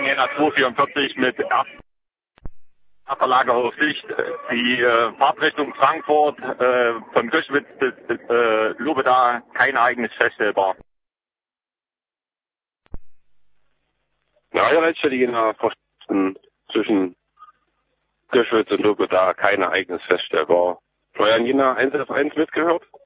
Jena 244 mit Lagerhofsicht. Die Fahrtrichtung Frankfurt von Göschwitz bis Lubeda kein Ereignis feststellbar. Ja, jetzt für die Jena zwischen Göschwitz und Lubeda kein Ereignis feststellbar. Florian Jena 1F1 mitgehört?